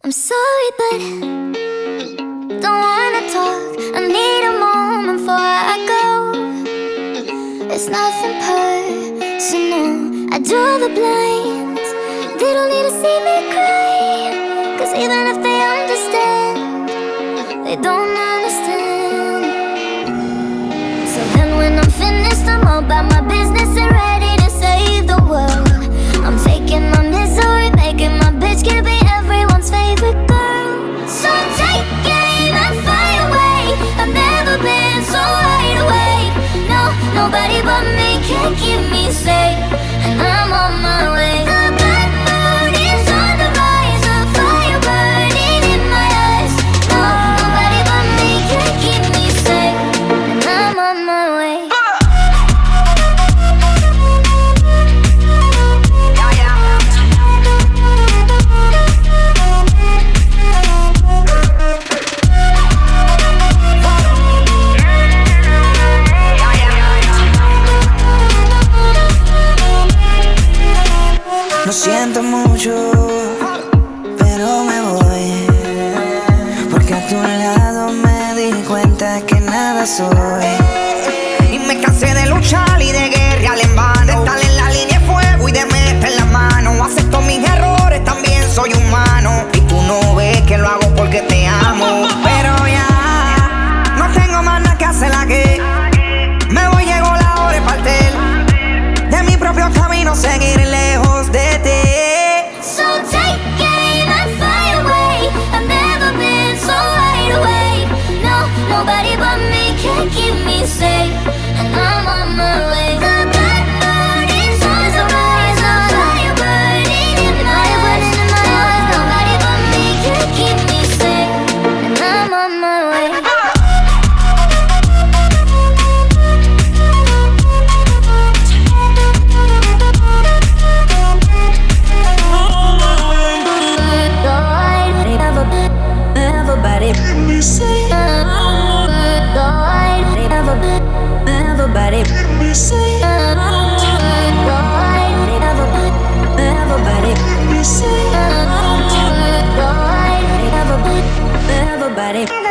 I'm sorry, but don't wanna talk. I need a moment before I go. It's nothing personal. I draw the blinds. They don't need to see me cry, 'cause even if they understand, they don't understand. So then when I'm finished, I'm all about my business and ready to save the world. I'm taking my misery, making my bitch can be everyone's favorite girl. So take aim and fly away. I've never been so wide awake. No, nobody but me can keep me safe, and I'm on my way. The bad mood is on the rise, a fire burning in my eyes. No, nobody but me can keep me safe, and I'm on my way. Lo siento mucho, pero me voy, porque a tu lado me di cuenta que nada soy. Y me cansé de luchar y de guerrear en vano, de estar en la línea de fuego y de meter la mano. Acepto mis errores, también soy humano, y tú no ves que lo hago porque te amo. Pero ya no tengo más nada que hacer aquí. Me voy, llegó la hora de partir de mi propio camino, seguir lejos de ti. So take aim and fly away. I've never been so wide awake. No, nobody but me can keep me safe, and I'm on my way. The bad mood is on the rise, a fire burning in my eyes. Nobody but me can keep me safe, and I'm on my way. Everybody, say everybody, say everybody, say everybody.